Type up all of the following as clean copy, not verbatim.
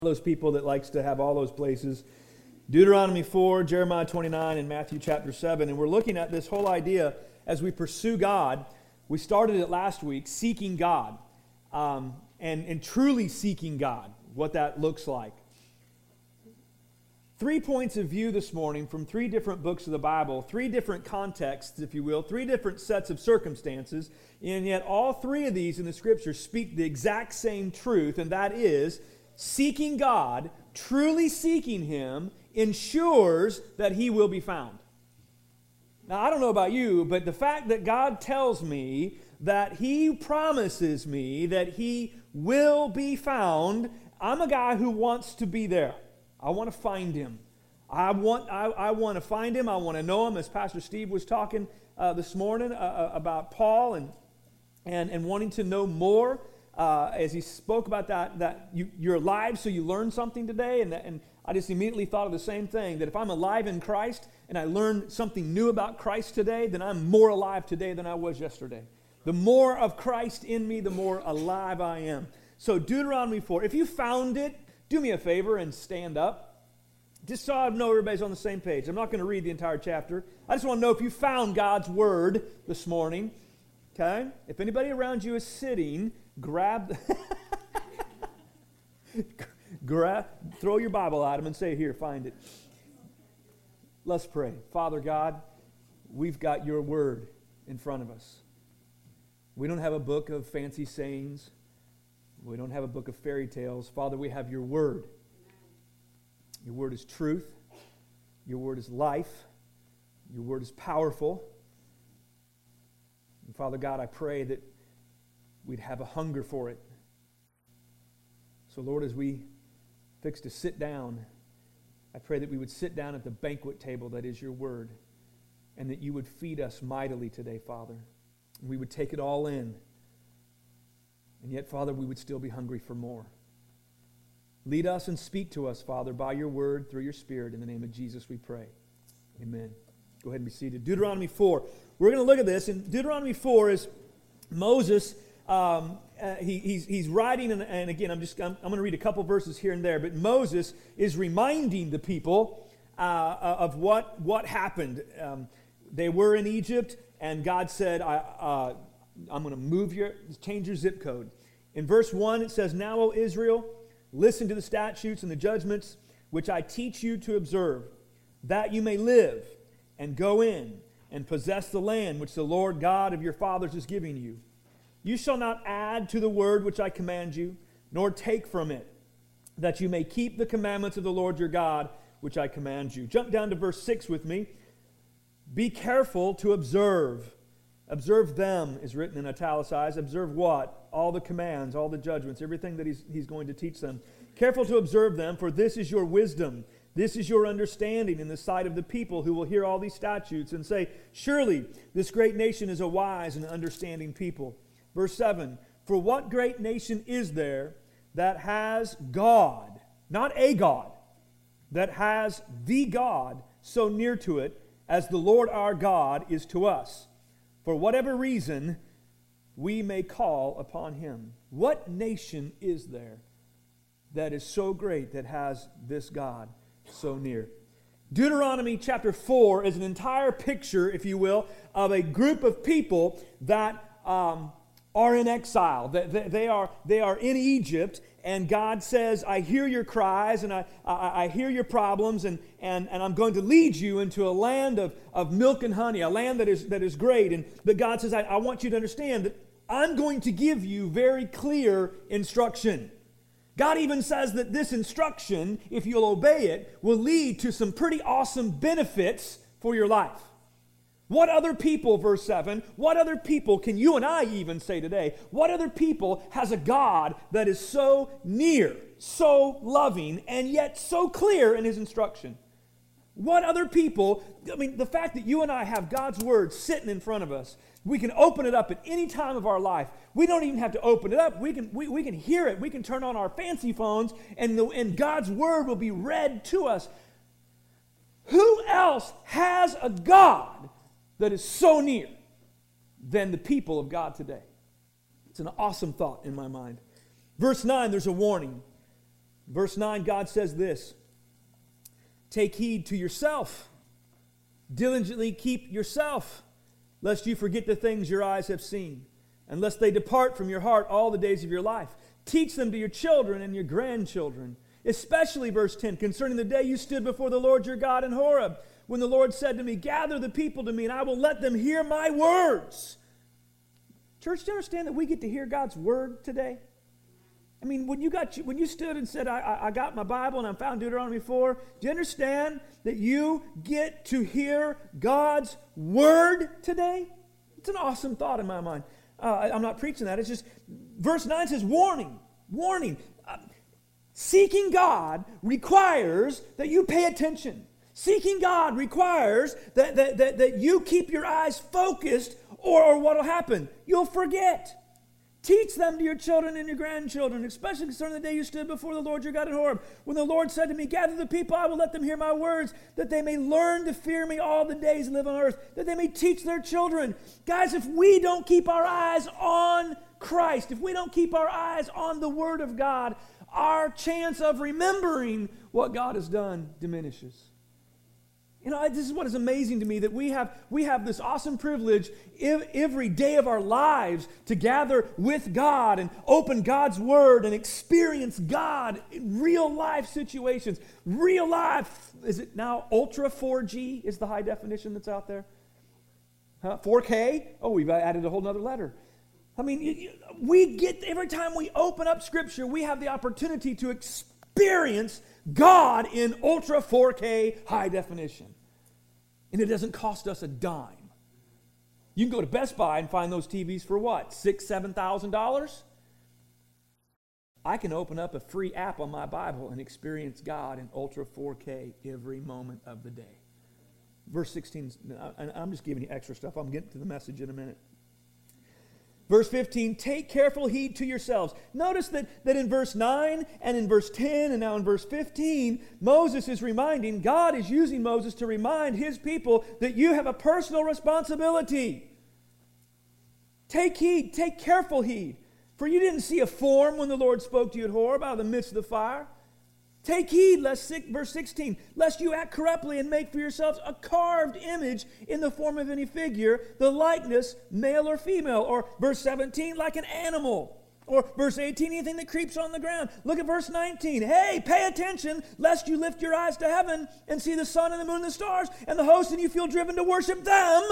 Those people that likes to have all those places. Deuteronomy 4, Jeremiah 29, and Matthew chapter 7. And we're looking at this whole idea as we pursue God. We started it last week, seeking God, and truly seeking God, what that looks like. 3 points of view this morning from 3 different books of the Bible, 3 different contexts, if you will, 3 different sets of circumstances, and yet all 3 of these in the Scripture speak the exact same truth, and that is seeking God, truly seeking Him, ensures that He will be found. Now, I don't know about you, but the fact that God tells me that He promises me that He will be found, I'm a guy who wants to be there. I want to find Him. I want to find Him. I want to know Him, as Pastor Steve was talking this morning about Paul and wanting to know more. As he spoke about that you're alive, so you learn something today, and I just immediately thought of the same thing, that if I'm alive in Christ and I learn something new about Christ today, then I'm more alive today than I was yesterday. The more of Christ in me, the more alive I am. So Deuteronomy 4, if you found it, do me a favor and stand up. Just so I know everybody's on the same page. I'm not going to read the entire chapter. I just want to know if you found God's Word this morning. Okay? If anybody around you is sitting, throw your Bible at him and say, here, find it. Let's pray. Father God, we've got your Word in front of us. We don't have a book of fancy sayings. We don't have a book of fairy tales. Father, we have your Word. Your Word is truth. Your Word is life. Your Word is powerful. And Father God, I pray that we'd have a hunger for it. So Lord, as we fix to sit down, I pray that we would sit down at the banquet table that is your Word, and that you would feed us mightily today, Father. And we would take it all in. And yet, Father, we would still be hungry for more. Lead us and speak to us, Father, by your Word, through your Spirit. In the name of Jesus we pray. Amen. Go ahead and be seated. Deuteronomy 4. We're going to look at this. And Deuteronomy 4 is Moses. He's writing, and again, I'm going to read a couple verses here and there, but Moses is reminding the people of what happened. They were in Egypt, and God said, I'm going to change your zip code. In verse 1, it says, "Now, O Israel, listen to the statutes and the judgments which I teach you to observe, that you may live and go in and possess the land which the Lord God of your fathers is giving you. You shall not add to the word which I command you, nor take from it, that you may keep the commandments of the Lord your God, which I command you." Jump down to verse 6 with me. "Be careful to observe." Observe them is written in italicized. Observe what? All the commands, all the judgments, everything that he's going to teach them. "Careful to observe them, for this is your wisdom. This is your understanding in the sight of the people who will hear all these statutes and say, 'Surely this great nation is a wise and understanding people.'" Verse 7, "For what great nation is there that has God," not a God, "that has the God so near to it as the Lord our God is to us, for whatever reason we may call upon Him." What nation is there that is so great that has this God so near? Deuteronomy chapter 4 is an entire picture, if you will, of a group of people that are in exile. They are in Egypt, and God says, "I hear your cries, and I hear your problems, and I'm going to lead you into a land of milk and honey, a land that is great." But God says, I want you to understand that I'm going to give you very clear instruction. God even says that this instruction, if you'll obey it, will lead to some pretty awesome benefits for your life. What other people, verse 7, what other people can you and I even say today, what other people has a God that is so near, so loving, and yet so clear in His instruction? What other people, the fact that you and I have God's Word sitting in front of us, we can open it up at any time of our life. We don't even have to open it up. We can hear it. We can turn on our fancy phones, and God's Word will be read to us. Who else has a God that is so near than the people of God today? It's an awesome thought in my mind. Verse 9, there's a warning. Verse 9, God says this, take heed to yourself. Diligently keep yourself, lest you forget the things your eyes have seen, and lest they depart from your heart all the days of your life. Teach them to your children and your grandchildren, especially, verse 10, concerning the day you stood before the Lord your God in Horeb, when the Lord said to me, gather the people to me, and I will let them hear my words. Church, do you understand that we get to hear God's word today? I mean, when you stood and said, I got my Bible and I found Deuteronomy 4, do you understand that you get to hear God's word today? It's an awesome thought in my mind. I'm not preaching that. It's just, verse 9 says, warning. Seeking God requires that you pay attention. Seeking God requires that you keep your eyes focused, or what will happen? You'll forget. Teach them to your children and your grandchildren, especially concerning the day you stood before the Lord your God in Horeb. When the Lord said to me, gather the people, I will let them hear my words, that they may learn to fear me all the days they live on earth, that they may teach their children. Guys, if we don't keep our eyes on Christ, if we don't keep our eyes on the Word of God, our chance of remembering what God has done diminishes. You know, this is what is amazing to me, that we have this awesome privilege every day of our lives to gather with God and open God's Word and experience God in real life situations. Real life, is it now Ultra 4G is the high definition that's out there? 4K? Oh, we've added a whole nother letter. I mean, we get, every time we open up Scripture, we have the opportunity to experience God in Ultra 4K high definition. And it doesn't cost us a dime. You can go to Best Buy and find those TVs for what? $6,000, $7,000? I can open up a free app on my Bible and experience God in Ultra 4K every moment of the day. Verse 16, I'm just giving you extra stuff. I'm getting to the message in a minute. Verse 15, take careful heed to yourselves. Notice that in verse 9 and in verse 10 and now in verse 15, Moses is reminding, God is using Moses to remind his people that you have a personal responsibility. Take heed, take careful heed. For you didn't see a form when the Lord spoke to you at Horeb out of the midst of the fire. Take heed, verse 16, lest you act corruptly and make for yourselves a carved image in the form of any figure, the likeness, male or female. Or verse 17, like an animal. Or verse 18, anything that creeps on the ground. Look at verse 19. Hey, pay attention, lest you lift your eyes to heaven and see the sun and the moon and the stars and the host, and you feel driven to worship them.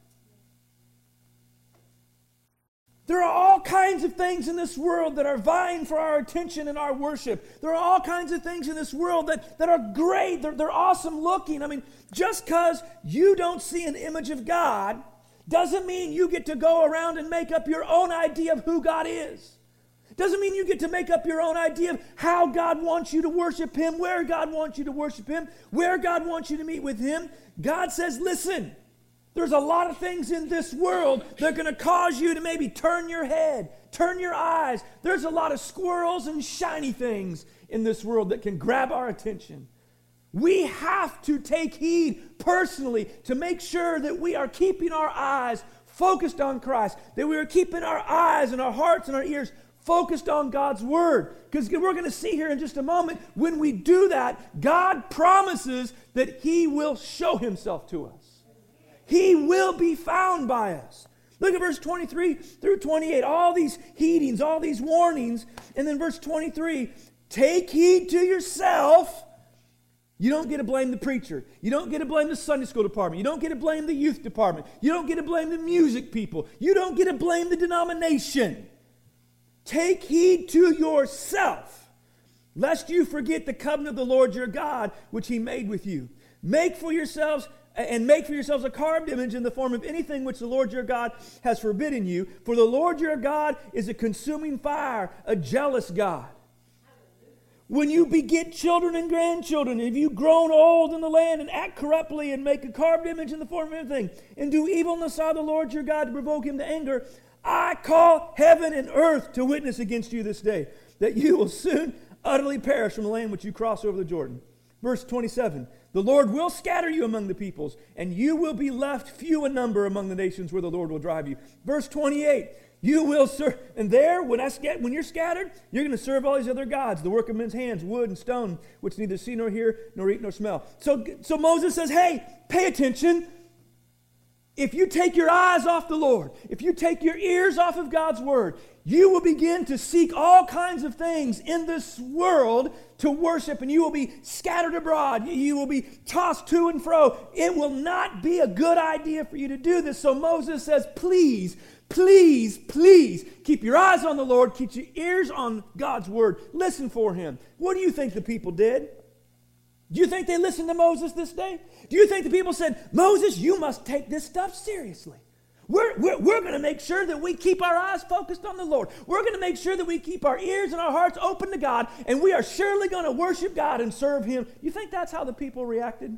There are all kinds of things in this world that are vying for our attention and our worship. There are all kinds of things in this world that are great. They're awesome looking. I mean, just because you don't see an image of God doesn't mean you get to go around and make up your own idea of who God is. Doesn't mean you get to make up your own idea of how God wants you to worship Him, where God wants you to worship Him, where God wants you to meet with Him. God says, listen, there's a lot of things in this world that are going to cause you to maybe turn your head, turn your eyes. There's a lot of squirrels and shiny things in this world that can grab our attention. We have to take heed personally to make sure that we are keeping our eyes focused on Christ, that we are keeping our eyes and our hearts and our ears focused on God's Word. Because we're going to see here in just a moment, when we do that, God promises that He will show Himself to us. He will be found by us. Look at verse 23 through 28. All these heedings, all these warnings. And then verse 23, take heed to yourself. You don't get to blame the preacher. You don't get to blame the Sunday school department. You don't get to blame the youth department. You don't get to blame the music people. You don't get to blame the denomination. Take heed to yourself, lest you forget the covenant of the Lord your God, which He made with you. Make for yourselves a carved image in the form of anything which the Lord your God has forbidden you. For the Lord your God is a consuming fire, a jealous God. When you beget children and grandchildren, if you've grown old in the land and act corruptly and make a carved image in the form of anything, and do evil in the sight of the Lord your God to provoke Him to anger, I call heaven and earth to witness against you this day, that you will soon utterly perish from the land which you cross over the Jordan. Verse 27, the Lord will scatter you among the peoples, and you will be left few in number among the nations where the Lord will drive you. Verse 28, You will serve. And there, when you're scattered, you're going to serve all these other gods, the work of men's hands, wood and stone, which neither see nor hear, nor eat nor smell. So Moses says, hey, pay attention. If you take your eyes off the Lord, if you take your ears off of God's word, you will begin to seek all kinds of things in this world to worship, and you will be scattered abroad. You will be tossed to and fro. It will not be a good idea for you to do this. So Moses says, please, please, please keep your eyes on the Lord. Keep your ears on God's word. Listen for him. What do you think the people did? Do you think they listened to Moses this day? Do you think the people said, Moses, you must take this stuff seriously? We're going to make sure that we keep our eyes focused on the Lord. We're going to make sure that we keep our ears and our hearts open to God, and we are surely going to worship God and serve him. You think that's how the people reacted?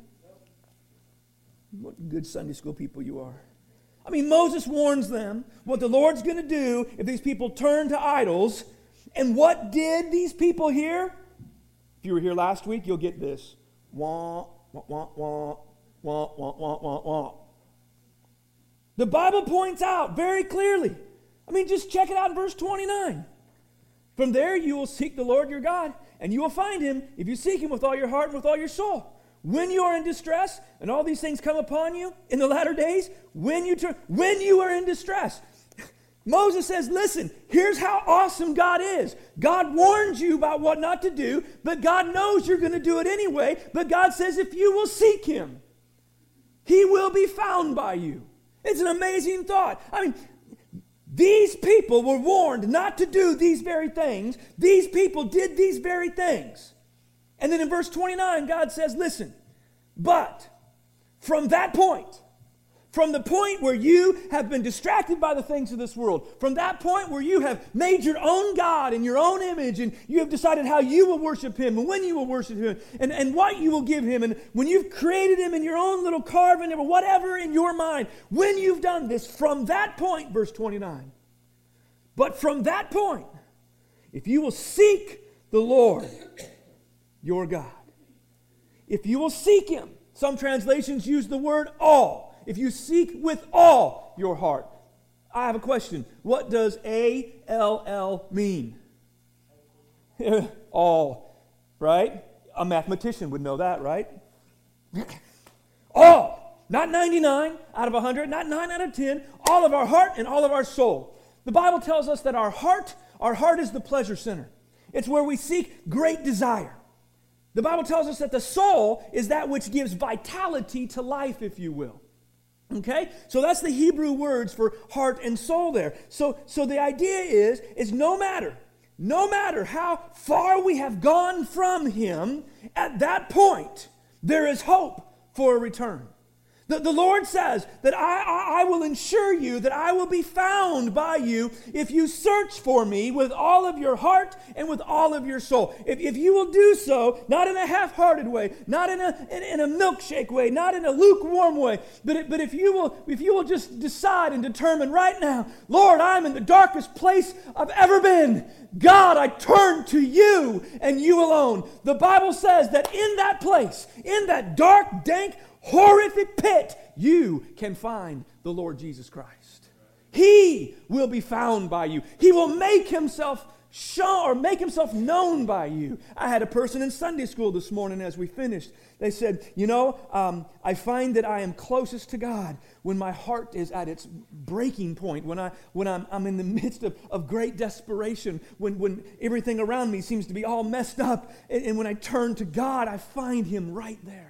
What good Sunday school people you are. I mean, Moses warns them what the Lord's going to do if these people turn to idols. And what did these people hear? If you were here last week, you'll get this. Wah, wah, wah, wah, wah, wah, wah, wah, wah. The Bible points out very clearly. I mean, just check it out in verse 29. From there you will seek the Lord your God, and you will find him if you seek him with all your heart and with all your soul. When you are in distress, and all these things come upon you in the latter days, when you are in distress, Moses says, listen, here's how awesome God is. God warns you about what not to do, but God knows you're going to do it anyway. But God says if you will seek him, he will be found by you. It's an amazing thought. I mean, these people were warned not to do these very things. These people did these very things. And then in verse 29, God says, listen, but from that point, from the point where you have been distracted by the things of this world, from that point where you have made your own God in your own image, and you have decided how you will worship him and when you will worship him and what you will give him, and when you've created him in your own little carving or whatever in your mind, when you've done this, from that point, verse 29, but from that point, if you will seek the Lord your God, if you will seek him, some translations use the word all. If you seek with all your heart. I have a question. What does A-L-L mean? All, right? A mathematician would know that, right? All. Not 99 out of 100, not 9 out of 10. All of our heart and all of our soul. The Bible tells us that our heart is the pleasure center. It's where we seek great desire. The Bible tells us that the soul is that which gives vitality to life, if you will. Okay? So that's the Hebrew words for heart and soul there. So the idea is no matter how far we have gone from him, at that point, there is hope for a return. The Lord says that I will ensure you that I will be found by you if you search for me with all of your heart and with all of your soul. If you will do so, not in a half-hearted way, not in a milkshake way, not in a lukewarm way, but if you will just decide and determine right now, Lord, I'm in the darkest place I've ever been. God, I turn to you and you alone. The Bible says that in that place, in that dark, dank, horrific pit, you can find the Lord Jesus Christ. He will be found by you. He will make himself shown or make himself known by you. I had a person in Sunday school this morning as we finished. They said, I find that I am closest to God when my heart is at its breaking point, when I'm in the midst of great desperation, when everything around me seems to be all messed up, and when I turn to God, I find him right there.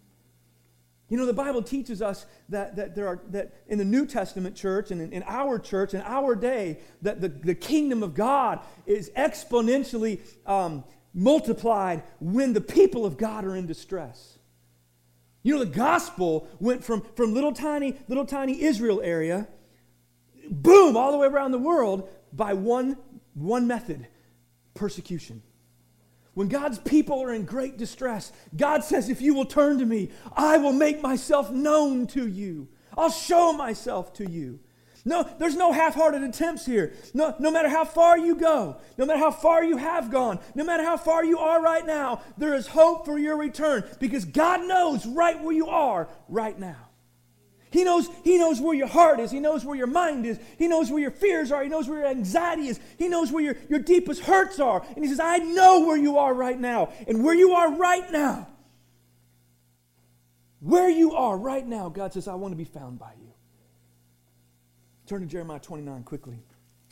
The Bible teaches us that in the New Testament church and in our church, in our day, that the kingdom of God is exponentially multiplied when the people of God are in distress. The gospel went from little tiny Israel area, boom, all the way around the world by one method: persecution. When God's people are in great distress, God says, if you will turn to me, I will make myself known to you. I'll show myself to you. No, there's no half-hearted attempts here. No matter how far you go, no matter how far you have gone, no matter how far you are right now, there is hope for your return because God knows right where you are right now. He knows where your heart is. He knows where your mind is. He knows where your fears are. He knows where your anxiety is. He knows where your deepest hurts are. And he says, I know where you are right now. And where you are right now, God says, I want to be found by you. Turn to Jeremiah 29 quickly.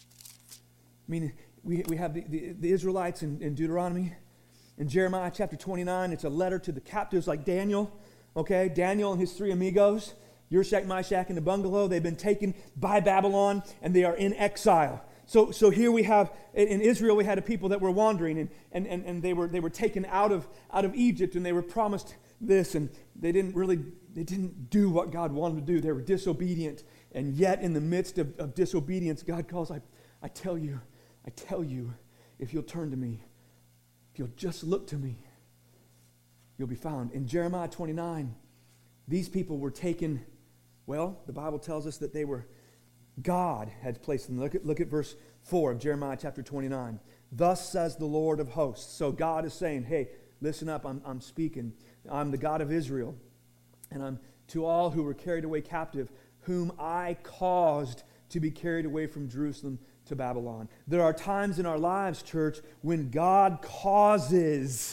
I mean, we have the Israelites in Deuteronomy. In Jeremiah chapter 29, it's a letter to the captives like Daniel. Okay, Daniel and his 3 amigos. Yershak, Meshach, and the bungalow, they've been taken by Babylon, and they are in exile. So here we have, in Israel, we had a people that were wandering, and they were taken out of Egypt, and they were promised this, and they didn't do what God wanted to do. They were disobedient, and yet in the midst of disobedience, God calls, I tell you, if you'll turn to me, if you'll just look to me, you'll be found. In Jeremiah 29, these people were taken. Well, the Bible tells us that God had placed them. Look at verse 4 of Jeremiah chapter 29. Thus says the Lord of hosts. So God is saying, hey, listen up, I'm speaking. I'm the God of Israel. And I'm to all who were carried away captive, whom I caused to be carried away from Jerusalem to Babylon. There are times in our lives, church, when God causes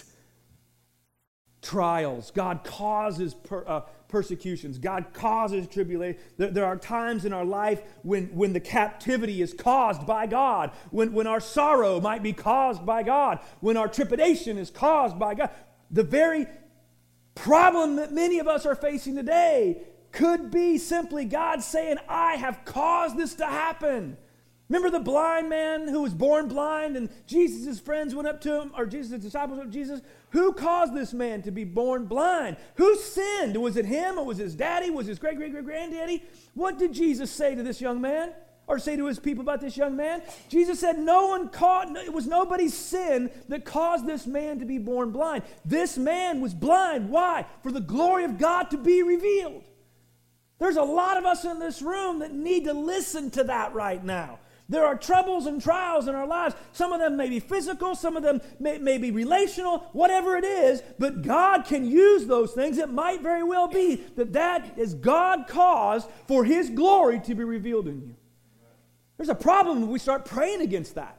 trials. God causes persecutions. God causes tribulation. There are times in our life when the captivity is caused by God, when our sorrow might be caused by God, when our trepidation is caused by God. The very problem that many of us are facing today could be simply God saying, I have caused this to happen. Remember the blind man who was born blind, and Jesus' friends went up to him, or Jesus' disciples went up to Jesus. Who caused this man to be born blind? Who sinned? Was it him, or was his daddy? Was his great-great-great-granddaddy? What did Jesus say to this young man, or say to his people about this young man? Jesus said it was nobody's sin that caused this man to be born blind. This man was blind. Why? For the glory of God to be revealed. There's a lot of us in this room that need to listen to that right now. There are troubles and trials in our lives. Some of them may be physical, some of them may be relational, whatever it is, but God can use those things. It might very well be that is God caused for His glory to be revealed in you. There's a problem when we start praying against that.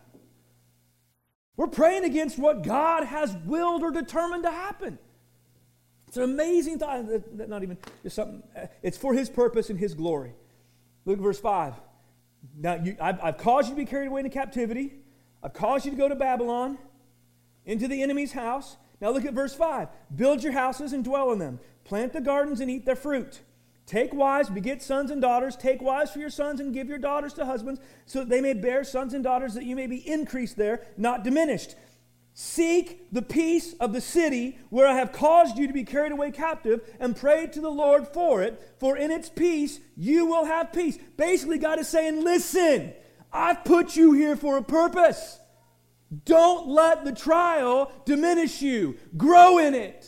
We're praying against what God has willed or determined to happen. It's an amazing thought. Not even just something. It's for His purpose and His glory. Look at verse 5. Now, I've caused you to be carried away into captivity. I've caused you to go to Babylon, into the enemy's house. Now look at verse 5. Build your houses and dwell in them. Plant the gardens and eat their fruit. Take wives, beget sons and daughters. Take wives for your sons and give your daughters to husbands, so that they may bear sons and daughters, that you may be increased there, not diminished. Seek the peace of the city where I have caused you to be carried away captive, and pray to the Lord for it, for in its peace you will have peace. Basically, God is saying, listen, I've put you here for a purpose. Don't let the trial diminish you. Grow in it.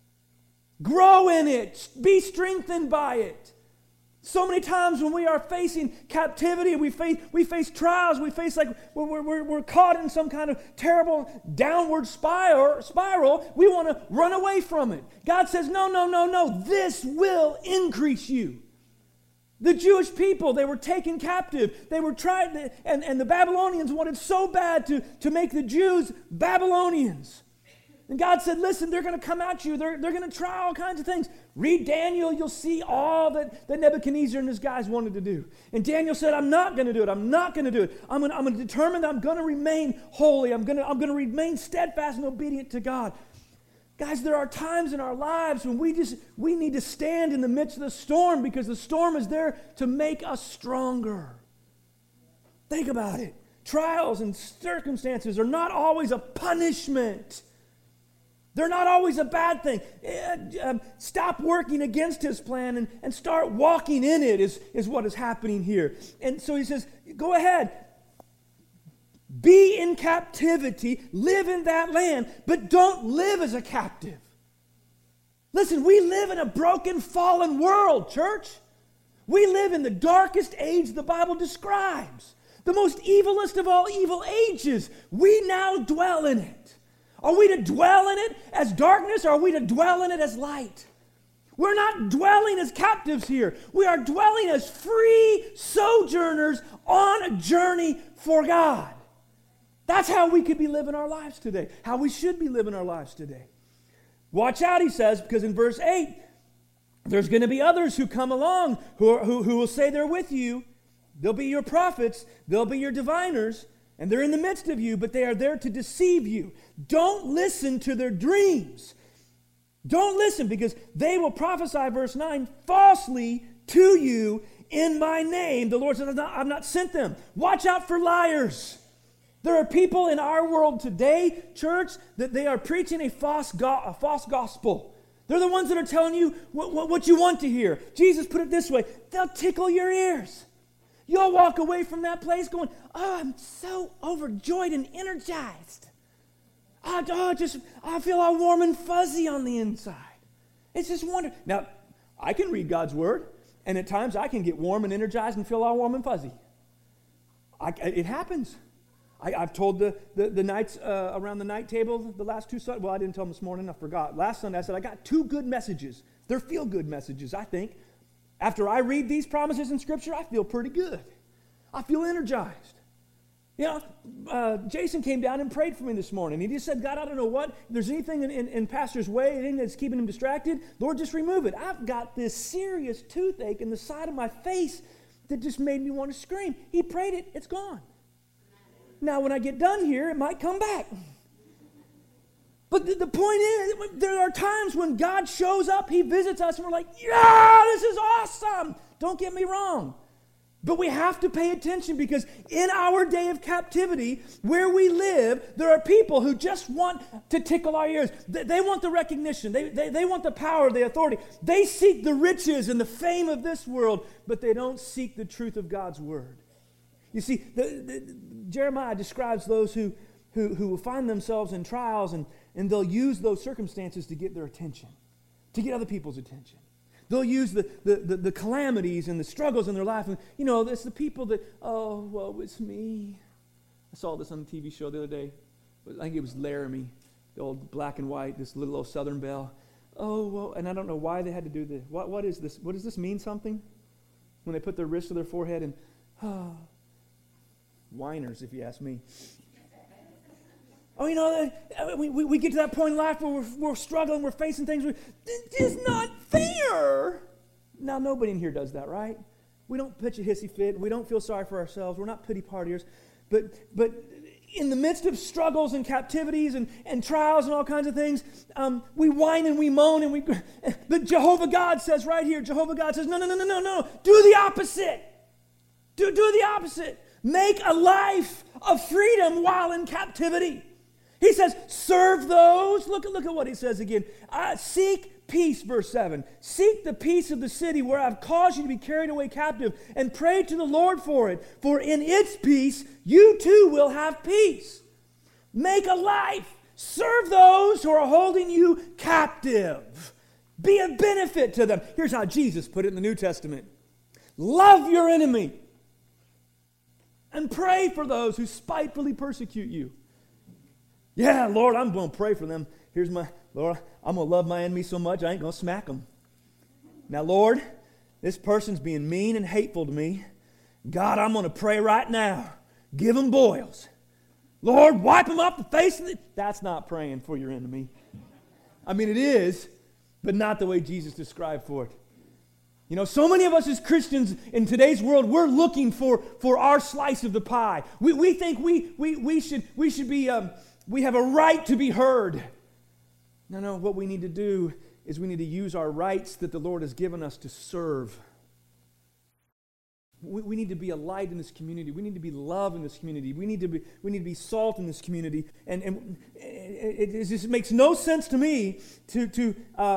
Grow in it. Be strengthened by it. So many times when we are facing captivity, we face trials, we face we're caught in some kind of terrible downward spiral, we want to run away from it. God says, no, this will increase you. The Jewish people, they were taken captive. They were tried, and the Babylonians wanted so bad to make the Jews Babylonians. And God said, listen, they're going to come at you. They're going to try all kinds of things. Read Daniel, you'll see all that Nebuchadnezzar and his guys wanted to do. And Daniel said, I'm not going to do it. I'm not going to do it. I'm going to determine that I'm going to remain holy. I'm going to remain steadfast and obedient to God. Guys, there are times in our lives when we need to stand in the midst of the storm, because the storm is there to make us stronger. Think about it. Trials and circumstances are not always a punishment. They're not always a bad thing. Stop working against His plan and start walking in it is what is happening here. And so He says, go ahead. Be in captivity. Live in that land. But don't live as a captive. Listen, we live in a broken, fallen world, church. We live in the darkest age the Bible describes. The most evilest of all evil ages. We now dwell in it. Are we to dwell in it as darkness, or are we to dwell in it as light? We're not dwelling as captives here. We are dwelling as free sojourners on a journey for God. That's how we could be living our lives today, how we should be living our lives today. Watch out, he says, because in verse 8, there's going to be others who come along who will say they're with you. They'll be your prophets, they'll be your diviners, and they're in the midst of you, but they are there to deceive you. Don't listen to their dreams. Don't listen, because they will prophesy, verse 9, falsely to you in my name. The Lord says, I've not sent them. Watch out for liars. There are people in our world today, church, that they are preaching a false gospel. They're the ones that are telling you what you want to hear. Jesus put it this way, they'll tickle your ears. You'll walk away from that place going, oh, I'm so overjoyed and energized. I feel all warm and fuzzy on the inside. It's just wonderful. Now, I can read God's Word, and at times I can get warm and energized and feel all warm and fuzzy. It happens. I've told the nights around the night table, the last two Sundays. Well, I didn't tell them this morning. I forgot. Last Sunday I said, I got 2 good messages. They're feel-good messages, I think. After I read these promises in Scripture, I feel pretty good. I feel energized. You know, Jason came down and prayed for me this morning. He just said, God, I don't know what. If there's anything in Pastor's way, anything that's keeping him distracted, Lord, just remove it. I've got this serious toothache in the side of my face that just made me want to scream. He prayed it. It's gone. Now, when I get done here, it might come back. But the point is, there are times when God shows up, He visits us, and we're like, yeah, this is awesome. Don't get me wrong. But we have to pay attention, because in our day of captivity, where we live, there are people who just want to tickle our ears. They want the recognition. They want the power, the authority. They seek the riches and the fame of this world, but they don't seek the truth of God's Word. You see, Jeremiah describes those who will find themselves in trials, and they'll use those circumstances to get their attention, to get other people's attention. They'll use the calamities and the struggles in their life. And, you know, it's the people that, oh, woe is me. I saw this on the TV show the other day. I think it was Laramie, the old black and white, this little old Southern belle. Oh, well, and I don't know why they had to do this. What is this? What does this mean something? When they put their wrist to their forehead and, whiners, if you ask me. Oh, you know, we get to that point in life where we're struggling, we're facing things. This is not fair. Now, nobody in here does that, right? We don't pitch a hissy fit. We don't feel sorry for ourselves. We're not pity partiers. But in the midst of struggles and captivities and trials and all kinds of things, we whine and we moan. But Jehovah God says right here, Jehovah God says, no. Do the opposite. Do the opposite. Make a life of freedom while in captivity. He says, serve those. Look at what he says again. Seek peace, verse 7. Seek the peace of the city where I've caused you to be carried away captive, and pray to the Lord for it. For in its peace, you too will have peace. Make a life. Serve those who are holding you captive. Be a benefit to them. Here's how Jesus put it in the New Testament. Love your enemy. And pray for those who spitefully persecute you. Yeah, Lord, I'm going to pray for them. Lord, I'm going to love my enemy so much I ain't going to smack them. Now, Lord, this person's being mean and hateful to me. God, I'm going to pray right now. Give them boils. Lord, wipe them off the face of it. That's not praying for your enemy. I mean, it is, but not the way Jesus described for it. You know, so many of us as Christians in today's world, we're looking for our slice of the pie. We think we should be, we have a right to be heard. No, what we need to do is we need to use our rights that the Lord has given us to serve. We need to be a light in this community. We need to be love in this community. We need to be salt in this community. And it just makes no sense to me to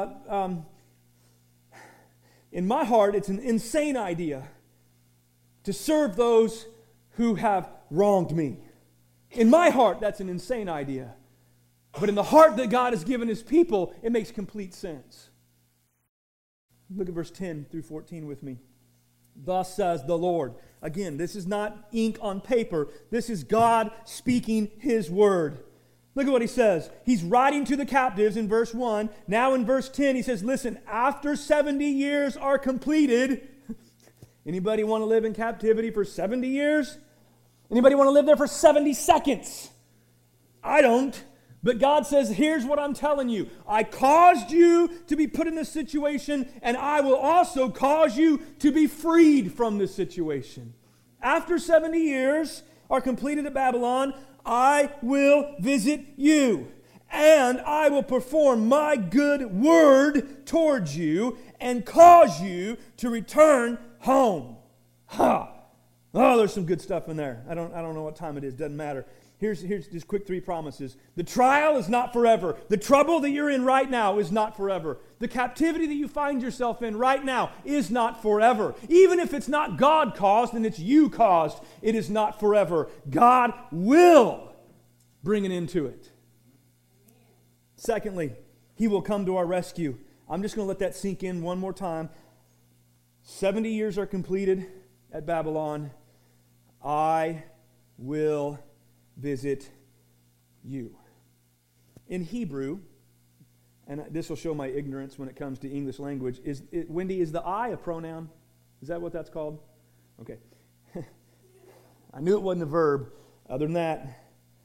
in my heart, it's an insane idea to serve those who have wronged me. In my heart, that's an insane idea. But in the heart that God has given His people, it makes complete sense. Look at verse 10 through 14 with me. Thus says the Lord. Again, this is not ink on paper. This is God speaking His word. Look at what he says. He's writing to the captives in verse 1. Now in verse 10, he says, listen, after 70 years are completed. Anybody want to live in captivity for 70 years? Anybody want to live there for 70 seconds? I don't. But God says, here's what I'm telling you. I caused you to be put in this situation, and I will also cause you to be freed from this situation. After 70 years are completed at Babylon, I will visit you, and I will perform my good word towards you and cause you to return home. Ha! Oh, there's some good stuff in there. I don't know what time it is. Doesn't matter. Here's just quick 3 promises. The trial is not forever. The trouble that you're in right now is not forever. The captivity that you find yourself in right now is not forever. Even if it's not God caused and it's you caused, it is not forever. God will bring an end to it. Secondly, He will come to our rescue. I'm just going to let that sink in one more time. 70 years are completed at Babylon. I will visit you. In Hebrew, and this will show my ignorance when it comes to English language, Wendy, is the I a pronoun? Is that what that's called? Okay. I knew it wasn't a verb. Other than that,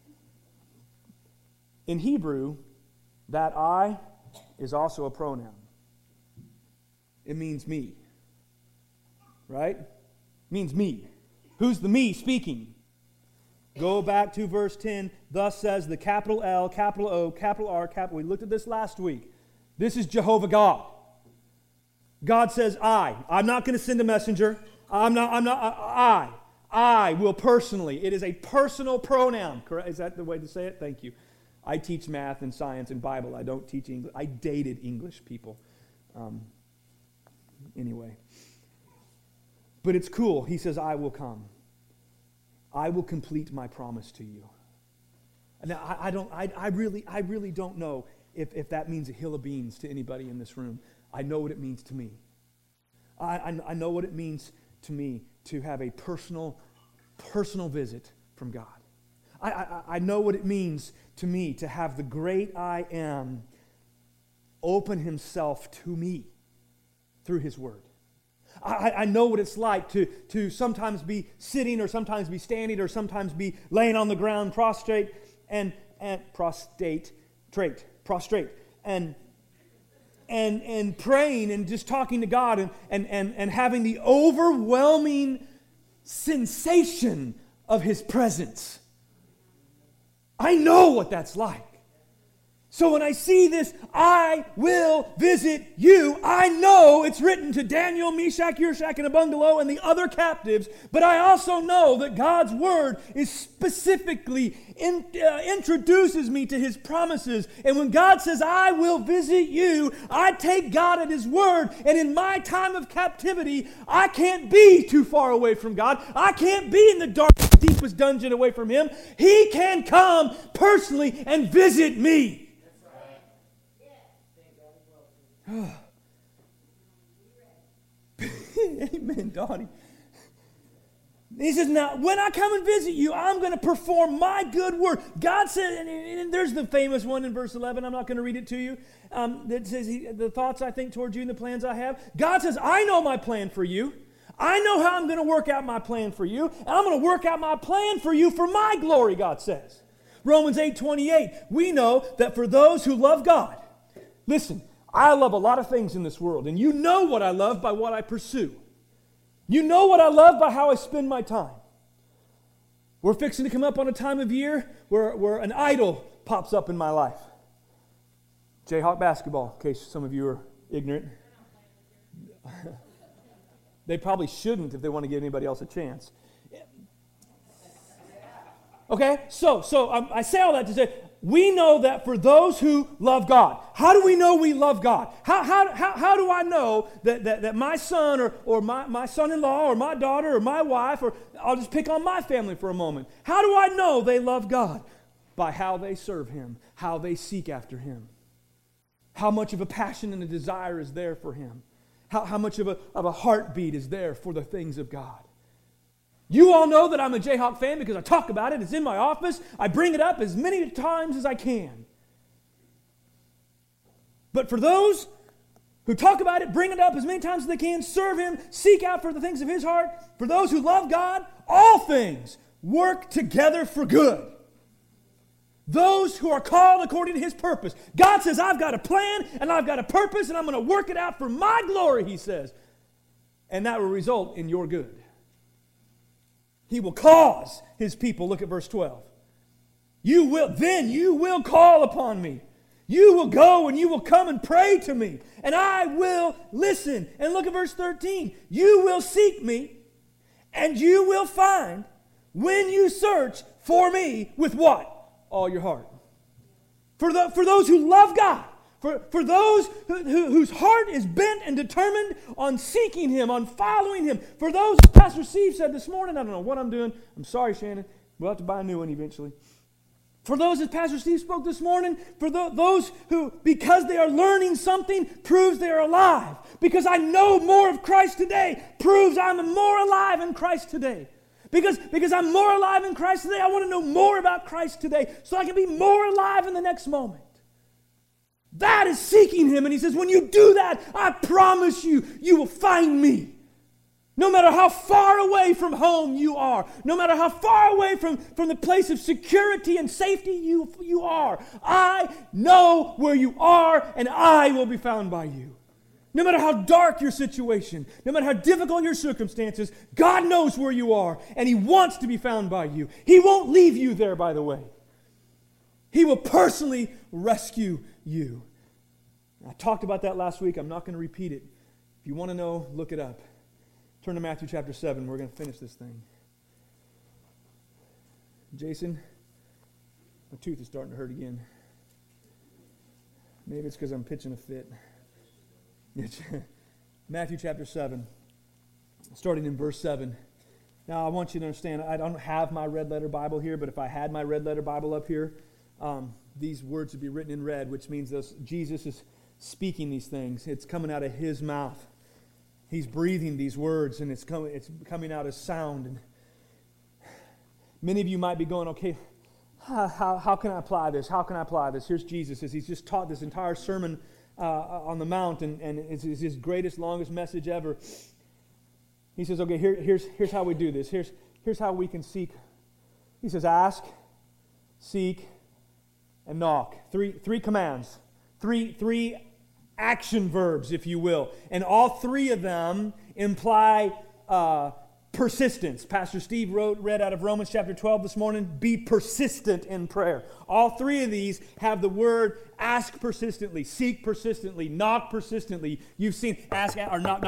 in Hebrew, that I is also a pronoun. It means me. Right? It means me. Who's the me speaking? Go back to verse 10. Thus says the capital L, capital O, capital R, capital. We looked at this last week. This is Jehovah God. God says, I'm not going to send a messenger. I will personally. It is a personal pronoun. Correct? Is that the way to say it? Thank you. I teach math and science and Bible. I don't teach English. I dated English people. Anyway. But it's cool. He says, I will come. I will complete my promise to you. Now, I really don't know if that means a hill of beans to anybody in this room. I know what it means to me. I know what it means to me to have a personal visit from God. I know what it means to me to have the great I am open Himself to me through His Word. I know what it's like to sometimes be sitting or sometimes be standing or sometimes be laying on the ground prostrate and praying and just talking to God and having the overwhelming sensation of His presence. I know what that's like. So when I see this, I will visit you, I know it's written to Daniel, Meshach, Uriah, and Abednego and the other captives, but I also know that God's Word is specifically introduces me to His promises. And when God says, I will visit you, I take God at His Word. And in my time of captivity, I can't be too far away from God. I can't be in the darkest, deepest dungeon away from Him. He can come personally and visit me. Amen, Donnie. He says, now, when I come and visit you, I'm going to perform my good word. God said, and there's the famous one in verse 11. I'm not going to read it to you. That says, the thoughts I think towards you and the plans I have. God says, I know my plan for you. I know how I'm going to work out my plan for you. And I'm going to work out my plan for you for my glory, God says. Romans 8:28, we know that for those who love God, listen, I love a lot of things in this world, and you know what I love by what I pursue. You know what I love by how I spend my time. We're fixing to come up on a time of year where an idol pops up in my life. Jayhawk basketball, in case some of you are ignorant. They probably shouldn't if they want to give anybody else a chance. Okay, so I say all that to say, we know that for those who love God. How do we know we love God? How do I know that my son or my son-in-law or my daughter or my wife, or I'll just pick on my family for a moment. How do I know they love God? By how they serve Him, how they seek after Him. How much of a passion and a desire is there for Him. How much of a heartbeat is there for the things of God. You all know that I'm a Jayhawk fan because I talk about it. It's in my office. I bring it up as many times as I can. But for those who talk about it, bring it up as many times as they can, serve Him, seek out for the things of His heart, for those who love God, all things work together for good. Those who are called according to His purpose. God says, I've got a plan and I've got a purpose and I'm going to work it out for my glory, He says. And that will result in your good. He will cause His people, look at verse 12. You will call upon me. You will go and you will come and pray to me, and I will listen. And look at verse 13. You will seek me, and you will find when you search for me with what? All your heart. For those who love God, for those whose heart is bent and determined on seeking Him, on following Him. For those, Pastor Steve said this morning, I don't know what I'm doing. I'm sorry, Shannon. We'll have to buy a new one eventually. For those, as Pastor Steve spoke this morning, for those who, because they are learning something, proves they are alive. Because I know more of Christ today, proves I'm more alive in Christ today. Because I'm more alive in Christ today, I want to know more about Christ today so I can be more alive in the next moment. That is seeking Him. And He says, when you do that, I promise you, you will find me. No matter how far away from home you are, no matter how far away from the place of security and safety you are, I know where you are and I will be found by you. No matter how dark your situation, no matter how difficult your circumstances, God knows where you are and He wants to be found by you. He won't leave you there, by the way. He will personally rescue you. I talked about that last week. I'm not going to repeat it. If you want to know, look it up. Turn to Matthew chapter 7. We're going to finish this thing. Jason, my tooth is starting to hurt again. Maybe it's because I'm pitching a fit. Matthew chapter 7, starting in verse 7. Now, I want you to understand, I don't have my red letter Bible here, but if I had my red letter Bible up here, these words would be written in red, which means Jesus is speaking these things. It's coming out of His mouth. He's breathing these words, and it's coming out as sound. And many of you might be going, okay, how can I apply this? How can I apply this? Here's Jesus as He's just taught this entire sermon on the Mount, and it's His greatest, longest message ever. He says, okay, here's how we do this. Here's how we can seek. He says, ask, seek, and knock. Three commands. Three action verbs, if you will. And all three of them imply persistence. Pastor Steve read out of Romans chapter 12 this morning, be persistent in prayer. All three of these have the word ask persistently, seek persistently, knock persistently. You've seen ask or knock.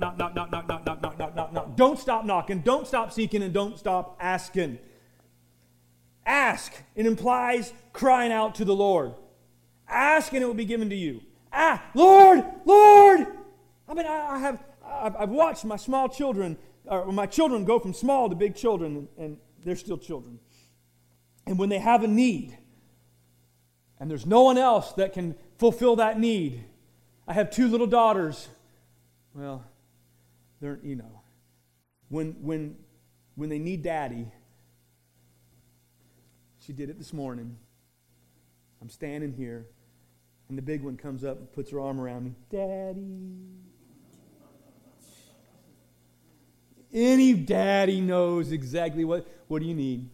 Don't stop knocking, don't stop seeking, and don't stop asking. Ask, it implies crying out to the Lord. Ask and it will be given to you. Lord! I mean, I've watched my small children, or my children go from small to big children, and they're still children. And when they have a need, and there's no one else that can fulfill that need. I have two little daughters. Well, they're, when they need Daddy, she did it this morning. I'm standing here. And the big one comes up and puts her arm around me. Daddy. Any daddy knows exactly what do you need?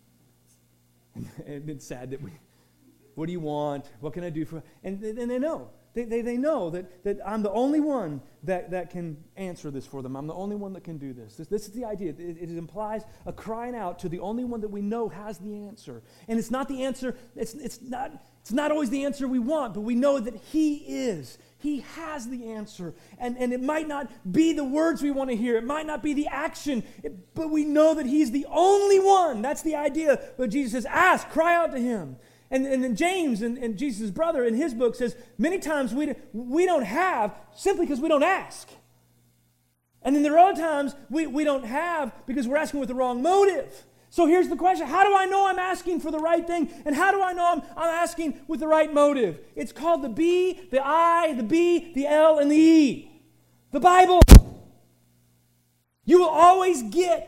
And it's sad that what do you want? What can I do for? And they know. They know that I'm the only one that can answer this for them. I'm the only one that can do this. This is the idea. It implies a crying out to the only one that we know has the answer. And it's not the answer. It's not always the answer we want, but we know that He is. He has the answer. And it might not be the words we want to hear. It might not be the action. But we know that He's the only one. That's the idea. But Jesus says, ask, cry out to Him. And then James, and Jesus' brother, in his book says, many times we don't have simply because we don't ask. And then there are other times we don't have because we're asking with the wrong motive. So here's the question. How do I know I'm asking for the right thing? And how do I know I'm asking with the right motive? It's called the B, the I, the B, the L, and the E. The Bible. You will always get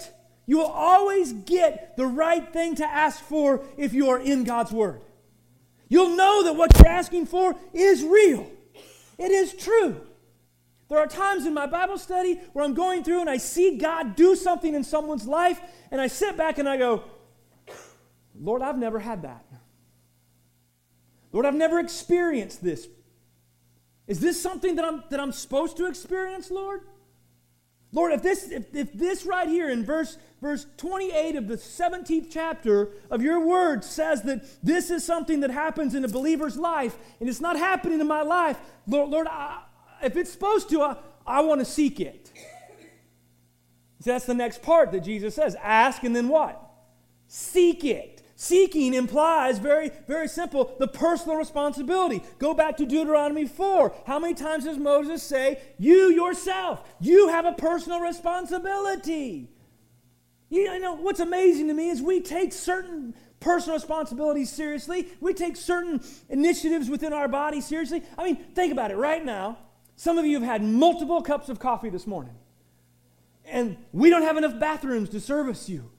You will always get the right thing to ask for if you are in God's Word. You'll know that what you're asking for is real. It is true. There are times in my Bible study where I'm going through and I see God do something in someone's life, and I sit back and I go, Lord, I've never had that. Lord, I've never experienced this. Is this something that I'm supposed to experience, Lord? Lord, if this right here in verse 28 of the 17th chapter of your word says that this is something that happens in a believer's life, and it's not happening in my life, Lord, if it's supposed to, I want to seek it. So that's the next part that Jesus says. Ask and then what? Seek it. Seeking implies, very, very simple, the personal responsibility. Go back to Deuteronomy 4. How many times does Moses say, you yourself, you have a personal responsibility? You know, what's amazing to me is we take certain personal responsibilities seriously. We take certain initiatives within our body seriously. I mean, think about it right now. Some of you have had multiple cups of coffee this morning, and we don't have enough bathrooms to service you.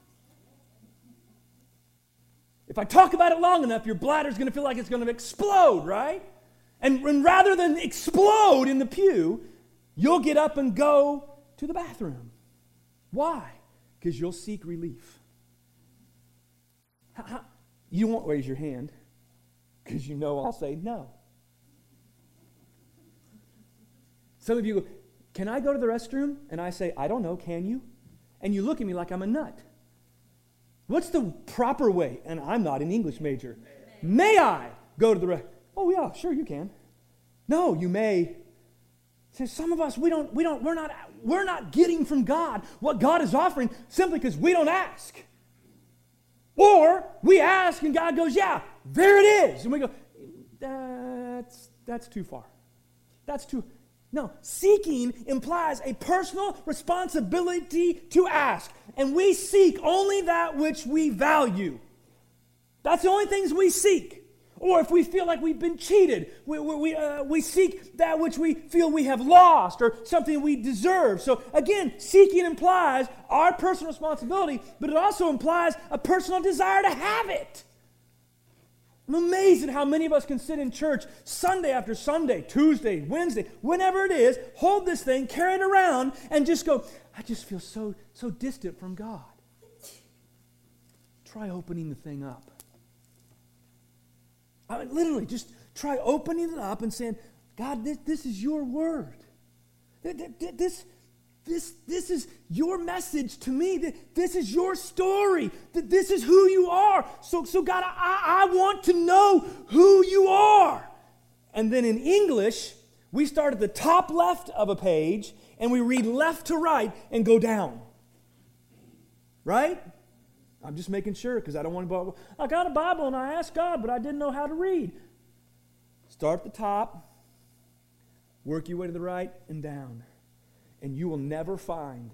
If I talk about it long enough, your bladder's going to feel like it's going to explode, right? And rather than explode in the pew, you'll get up and go to the bathroom. Why? Because you'll seek relief. You won't raise your hand because you know I'll say no. Some of you go, can I go to the restroom? And I say, I don't know, can you? And you look at me like I'm a nut. What's the proper way? And I'm not an English major. May I go to the restroom? Oh yeah, sure you can. No, you may. See, some of us we're not getting from God what God is offering simply because we don't ask. Or we ask and God goes, yeah, there it is. And we go, that's too far. No, seeking implies a personal responsibility to ask. And we seek only that which we value. That's the only things we seek. Or if we feel like we've been cheated, we seek that which we feel we have lost or something we deserve. So again, seeking implies our personal responsibility, but it also implies a personal desire to have it. I'm amazed at how many of us can sit in church Sunday after Sunday, Tuesday, Wednesday, whenever it is, hold this thing, carry it around, and just go, I just feel so distant from God. Try opening the thing up. I mean, literally, just try opening it up and saying, God, this is your word. This is your message to me. This is your story. This is who you are. So God, I want to know who you are. And then in English, we start at the top left of a page and we read left to right and go down. Right? I'm just making sure because I don't want to. I got a Bible and I asked God, but I didn't know how to read. Start at the top, work your way to the right and down. And you will never find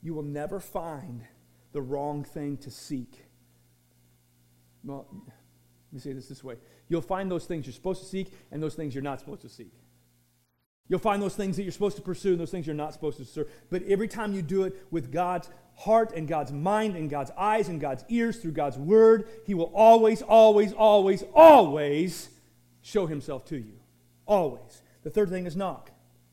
the wrong thing to seek. Well, let me say this way. You'll find those things you're supposed to seek and those things you're not supposed to seek. You'll find those things that you're supposed to pursue and those things you're not supposed to pursue. But every time you do it with God's heart and God's mind and God's eyes and God's ears through God's word, He will always, always, always, always show Himself to you. Always. The third thing is knock.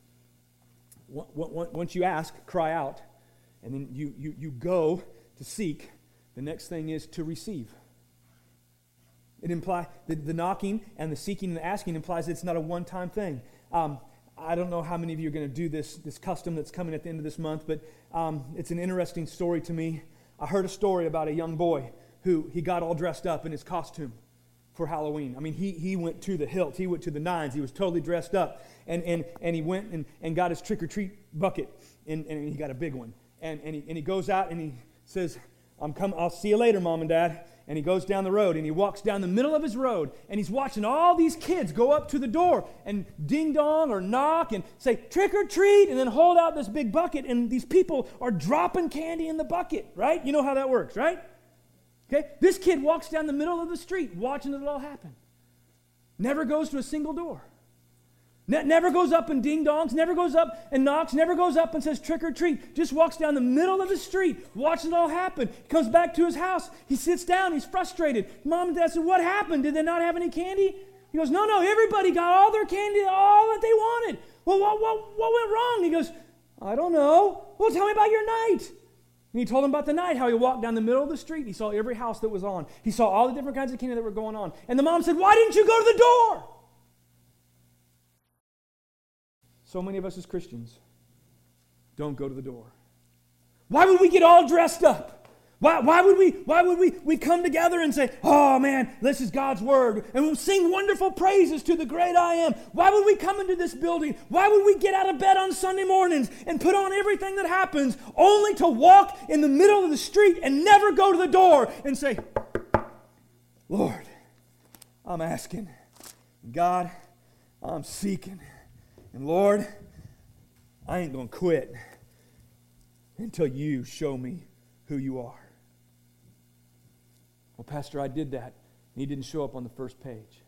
Once you ask, cry out, and then you go to seek, the next thing is to receive. It implies the knocking and the seeking and the asking implies it's not a one-time thing. I don't know how many of you are going to do this custom that's coming at the end of this month, but it's an interesting story to me. I heard a story about a young boy who he got all dressed up in his costume for Halloween. I mean, he went to the hilt. He went to the nines. He was totally dressed up. And he went and got his trick-or-treat bucket, and he got a big one. And he goes out and he says, I'll see you later, Mom and Dad. And he goes down the road, and he walks down the middle of his road, and he's watching all these kids go up to the door and ding-dong or knock and say, trick-or-treat, and then hold out this big bucket, and these people are dropping candy in the bucket, right? You know how that works, right? Okay? This kid walks down the middle of the street watching it all happen. Never goes to a single door. Never goes up and ding-dongs, never goes up and knocks, never goes up and says trick or treat. Just walks down the middle of the street, watches it all happen. He comes back to his house. He sits down. He's frustrated. Mom and Dad said, what happened? Did they not have any candy? He goes, no, everybody got all their candy, all that they wanted. Well, what went wrong? He goes, I don't know. Well, tell me about your night. And he told him about the night, how he walked down the middle of the street. He saw every house that was on. He saw all the different kinds of candy that were going on. And the mom said, why didn't you go to the door? So many of us as Christians don't go to the door. Why would we get all dressed up? Why would we come together and say, oh man, this is God's word, and we'll sing wonderful praises to the great I am? Why would we come into this building? Why would we get out of bed on Sunday mornings and put on everything that happens only to walk in the middle of the street and never go to the door and say, Lord, I'm asking. God, I'm seeking. And Lord, I ain't going to quit until you show me who you are. Well, Pastor, I did that, and he didn't show up on the first page.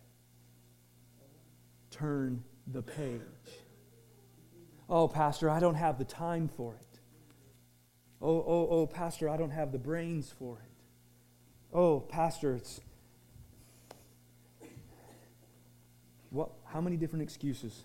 Turn the page. Oh, Pastor, I don't have the time for it. Oh, Pastor, I don't have the brains for it. Oh, Pastor, it's... What? How many different excuses?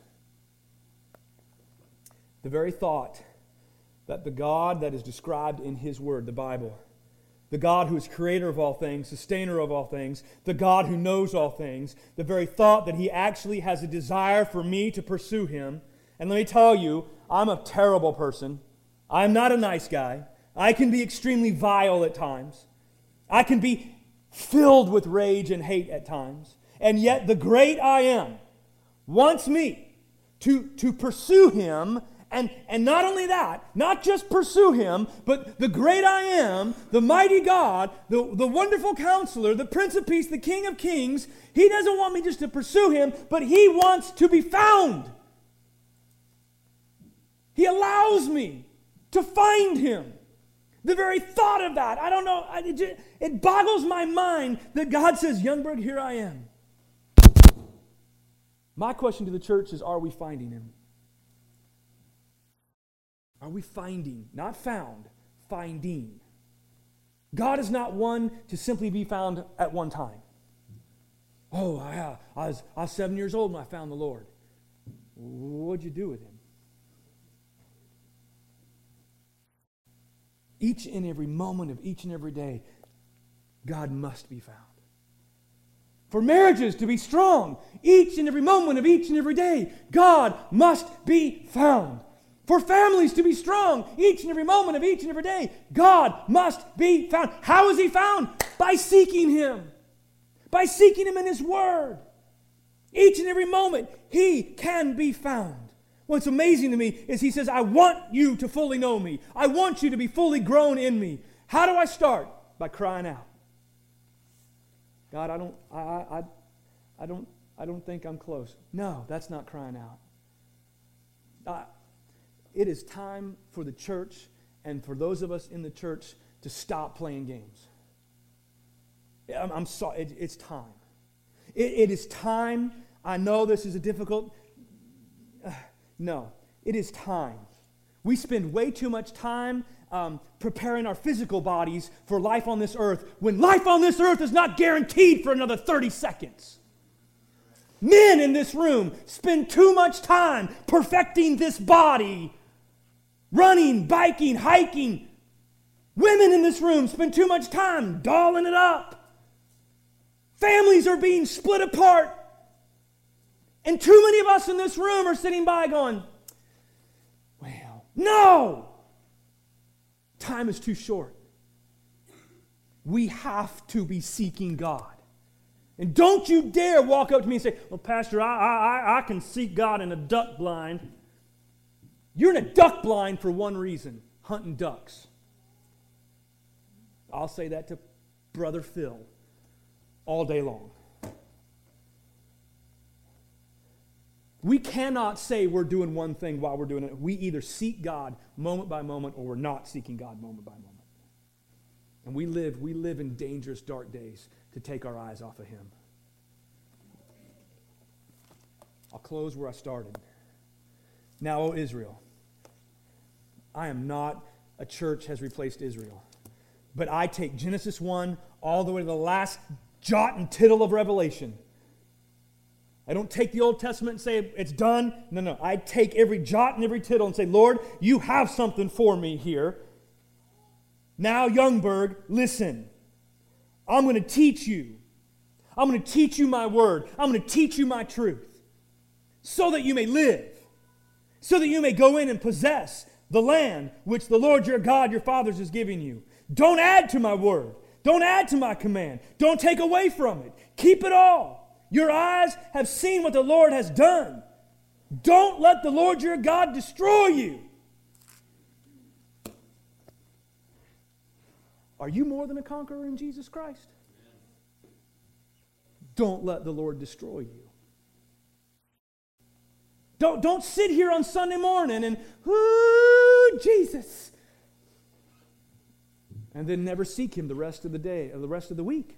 The very thought that the God that is described in His Word, the Bible, the God who is creator of all things, sustainer of all things, the God who knows all things, the very thought that He actually has a desire for me to pursue Him. And let me tell you, I'm a terrible person. I'm not a nice guy. I can be extremely vile at times. I can be filled with rage and hate at times. And yet the great I am wants me to pursue Him. And not only that, not just pursue Him, but the great I am, the mighty God, the wonderful Counselor, the Prince of Peace, the King of Kings, He doesn't want me just to pursue Him, but He wants to be found. He allows me to find Him. The very thought of that, I don't know, it boggles my mind that God says, Youngberg, here I am. My question to the church is, are we finding Him? Are we finding? Not found, finding. God is not one to simply be found at one time. Oh, I was 7 years old when I found the Lord. What'd you do with Him? Each and every moment of each and every day, God must be found. For marriages to be strong, each and every moment of each and every day, God must be found. For families to be strong, each and every moment of each and every day, God must be found. How is He found? By seeking Him. By seeking Him in His Word. Each and every moment, He can be found. What's amazing to me is He says, I want you to fully know me. I want you to be fully grown in me. How do I start? By crying out. God, I don't think I'm close. No, that's not crying out. It is time for the church and for those of us in the church to stop playing games. I'm sorry, it's time. It is time. I know this is a difficult... no, it is time. We spend way too much time preparing our physical bodies for life on this earth when life on this earth is not guaranteed for another 30 seconds. Men in this room spend too much time perfecting this body, running, biking, hiking. Women in this room spend too much time dolling it up. Families are being split apart. And too many of us in this room are sitting by going, well, no! Time is too short. We have to be seeking God. And don't you dare walk up to me and say, well, Pastor, I can seek God in a duck blind. You're in a duck blind for one reason, hunting ducks. I'll say that to Brother Phil all day long. We cannot say we're doing one thing while we're doing it. We either seek God moment by moment or we're not seeking God moment by moment. And we live in dangerous, dark days to take our eyes off of Him. I'll close where I started. Now, O Israel, I am not a church has replaced Israel, but I take Genesis 1 all the way to the last jot and tittle of Revelation. I don't take the Old Testament and say it's done. No. I take every jot and every tittle and say, Lord, you have something for me here. Now, Youngberg, listen. I'm going to teach you. I'm going to teach you my word. I'm going to teach you my truth so that you may live, so that you may go in and possess the land which the Lord your God, your fathers, is giving you. Don't add to my word. Don't add to my command. Don't take away from it. Keep it all. Your eyes have seen what the Lord has done. Don't let the Lord your God destroy you. Are you more than a conqueror in Jesus Christ? Don't let the Lord destroy you. Don't sit here on Sunday morning and, ooh, Jesus, and then never seek Him the rest of the day or the rest of the week.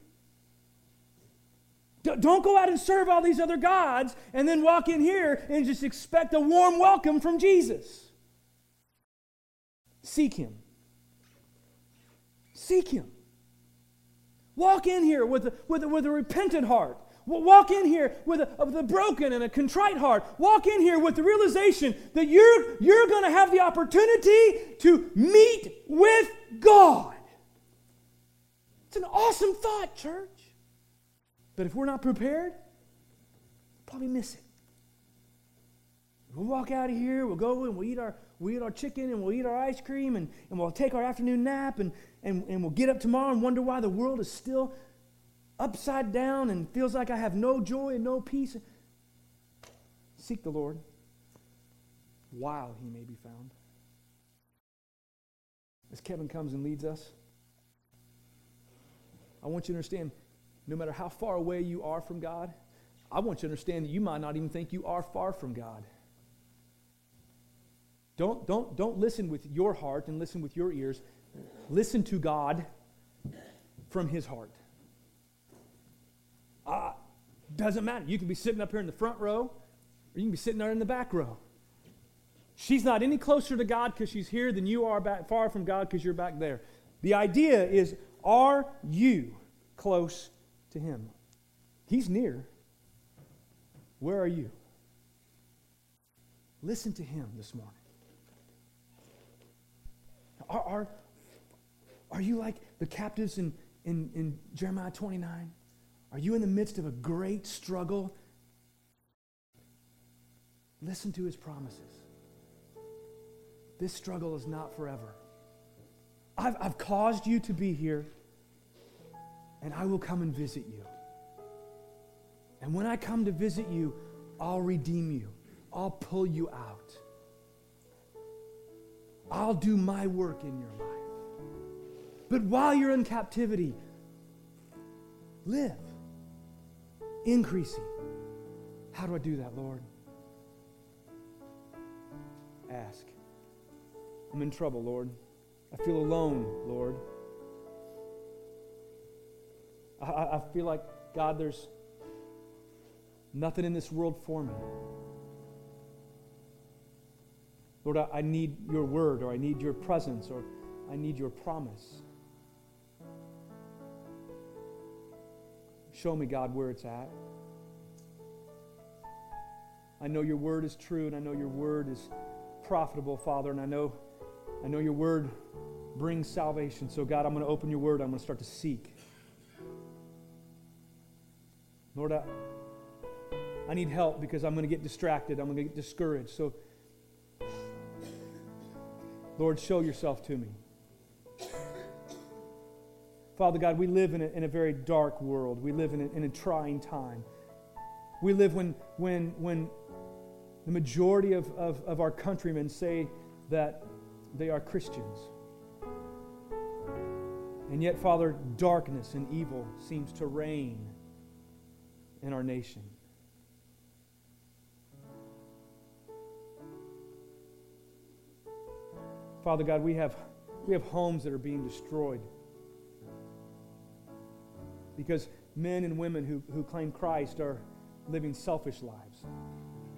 Don't go out and serve all these other gods and then walk in here and just expect a warm welcome from Jesus. Seek Him. Seek Him. Walk in here with a repentant heart. Walk in here with a broken and a contrite heart. Walk in here with the realization that you're going to have the opportunity to meet with God. It's an awesome thought, church. But if we're not prepared, we'll probably miss it. We'll walk out of here, we'll go and we'll eat our chicken and we'll eat our ice cream and we'll take our afternoon nap and we'll get up tomorrow and wonder why the world is still upside down and feels like I have no joy and no peace. Seek the Lord while He may be found. As Kevin comes and leads us, I want you to understand, no matter how far away you are from God, I want you to understand that you might not even think you are far from God. Don't listen with your heart and listen with your ears. Listen to God from His heart. Doesn't matter. You can be sitting up here in the front row, or you can be sitting there in the back row. She's not any closer to God because she's here than you are back far from God because you're back there. The idea is, are you close to Him? He's near. Where are you? Listen to Him this morning. Are you like the captives in Jeremiah 29? Are you in the midst of a great struggle? Listen to His promises. This struggle is not forever. I've caused you to be here, and I will come and visit you. And when I come to visit you, I'll redeem you. I'll pull you out. I'll do my work in your life. But while you're in captivity, live. Increasing. How do I do that, Lord? Ask. I'm in trouble, Lord. I feel alone, Lord. I feel like, God, there's nothing in this world for me. Lord, I need your word, or I need your presence, or I need your promise. Show me, God, where it's at. I know your word is true, and I know your word is profitable, Father, and I know your word brings salvation. So, God, I'm going to open your word. I'm going to start to seek. Lord, I need help because I'm going to get distracted. I'm going to get discouraged. So, Lord, show yourself to me. Father God, we live in a very dark world. We live in a trying time. We live when the majority of our countrymen say that they are Christians. And yet, Father, darkness and evil seems to reign in our nation. Father God, we have homes that are being destroyed because men and women who claim Christ are living selfish lives.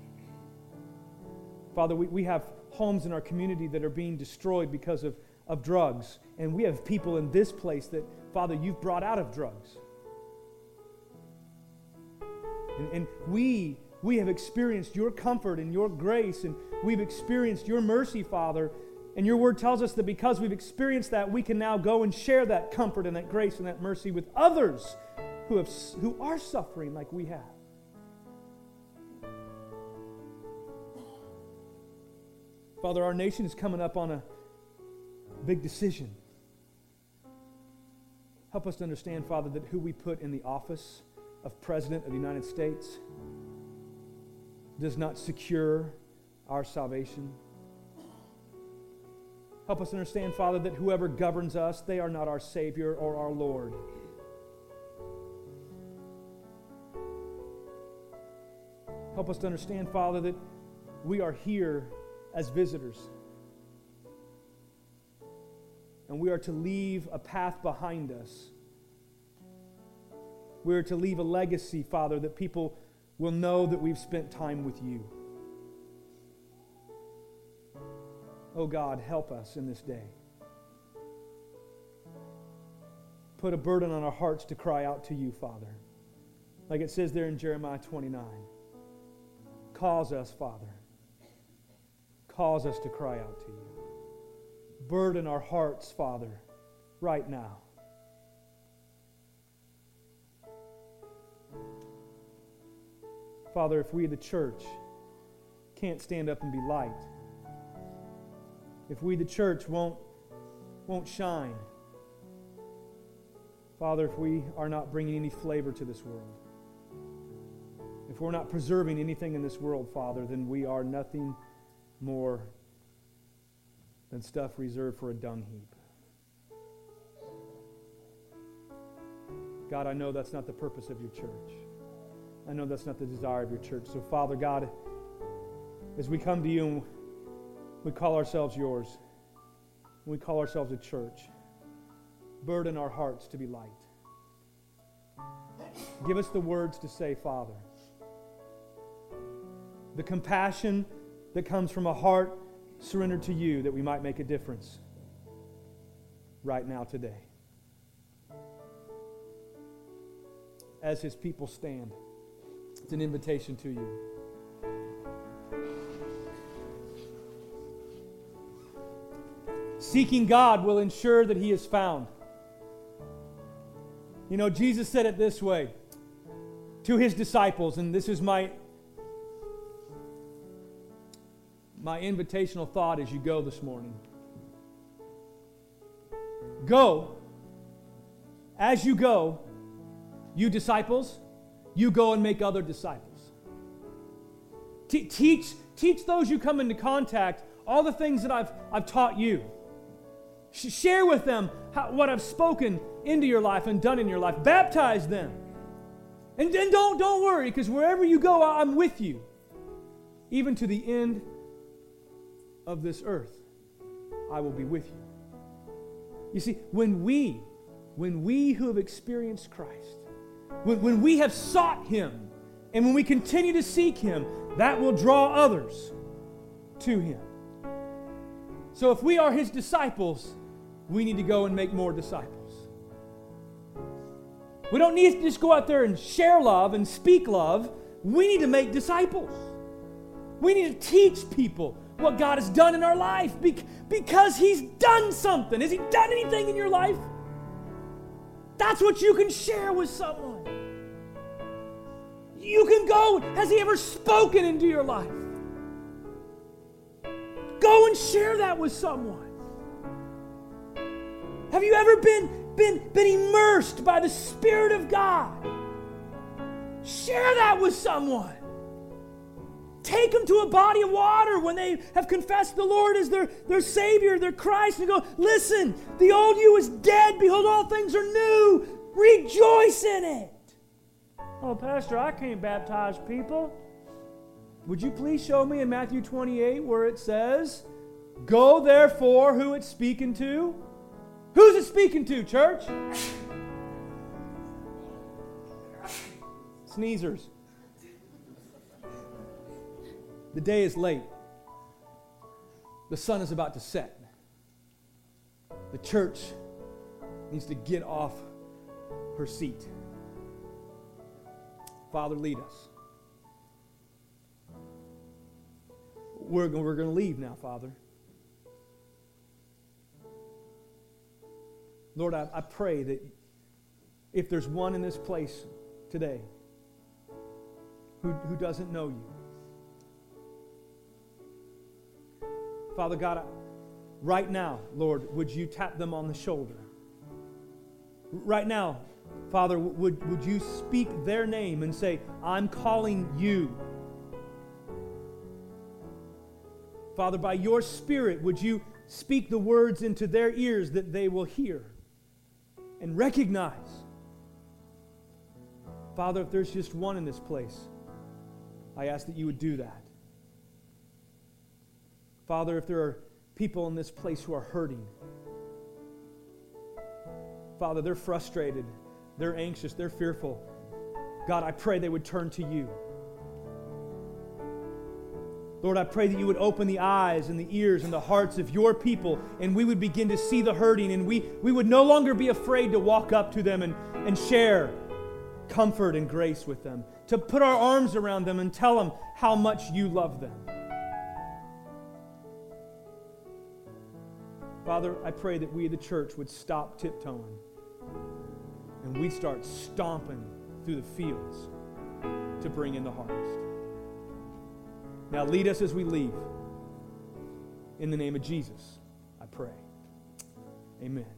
Father, we have homes in our community that are being destroyed because of drugs. And we have people in this place that, Father, you've brought out of drugs. And we have experienced your comfort and your grace, and we've experienced your mercy, Father. And your word tells us that because we've experienced that, we can now go and share that comfort and that grace and that mercy with others who are suffering like we have. Father, our nation is coming up on a big decision. Help us to understand, Father, that who we put in the office of President of the United States does not secure our salvation. Help us understand, Father, that whoever governs us, they are not our Savior or our Lord. Help us to understand, Father, that we are here as visitors. And we are to leave a path behind us. We are to leave a legacy, Father, that people will know that we've spent time with you. Oh God, help us in this day. Put a burden on our hearts to cry out to you, Father. Like it says there in Jeremiah 29. Cause us, Father. Cause us to cry out to you. Burden our hearts, Father, right now. Father, if we, the church, can't stand up and be light, if we, the church, won't shine, Father, if we are not bringing any flavor to this world, if we're not preserving anything in this world, Father, then we are nothing more than stuff reserved for a dung heap. God, I know that's not the purpose of your church. I know that's not the desire of your church. So, Father God, as we come to you and we call ourselves yours, we call ourselves a church, burden our hearts to be light. Give us the words to say, Father. The compassion that comes from a heart surrendered to you, that we might make a difference right now, today. As his people stand, it's an invitation to you. Seeking God will ensure that he is found. You know, Jesus said it this way to his disciples, and this is my invitational thought as you go this morning. Go. As you go, you disciples, you go and make other disciples. Teach those you come into contact all the things that I've taught you. Share with them what I've spoken into your life and done in your life. Baptize them. And don't worry, because wherever you go, I'm with you. Even to the end of this earth, I will be with you. You see, when we who have experienced Christ, when we have sought him, and when we continue to seek him, that will draw others to him. So if we are his disciples, we need to go and make more disciples. We don't need to just go out there and share love and speak love. We need to make disciples. We need to teach people what God has done in our life because he's done something. Has he done anything in your life? That's what you can share with someone. You can go, has he ever spoken into your life? Go and share that with someone. Have you ever been immersed by the Spirit of God? Share that with someone. Take them to a body of water when they have confessed the Lord as their Savior, their Christ, and go, listen, the old you is dead. Behold, all things are new. Rejoice in it. Oh, Pastor, I can't baptize people. Would you please show me in Matthew 28 where it says, go therefore, who it's speaking to? Who's it speaking to, church? Sneezers. The day is late. The sun is about to set. The church needs to get off her seat. Father, lead us. We're going to leave now, Father. Lord, I pray that if there's one in this place today who doesn't know you, Father God, right now, Lord, would you tap them on the shoulder? Right now, Father, would you speak their name and say, I'm calling you. Father, by your Spirit, would you speak the words into their ears that they will hear and recognize? Father, if there's just one in this place, I ask that you would do that. Father, if there are people in this place who are hurting, Father, they're frustrated, they're anxious, they're fearful. God, I pray they would turn to you. Lord, I pray that you would open the eyes and the ears and the hearts of your people, and we would begin to see the hurting, and we would no longer be afraid to walk up to them and share comfort and grace with them, to put our arms around them and tell them how much you love them. Father, I pray that we, the church, would stop tiptoeing and we'd start stomping through the fields to bring in the harvest. Now lead us as we leave. In the name of Jesus, I pray. Amen.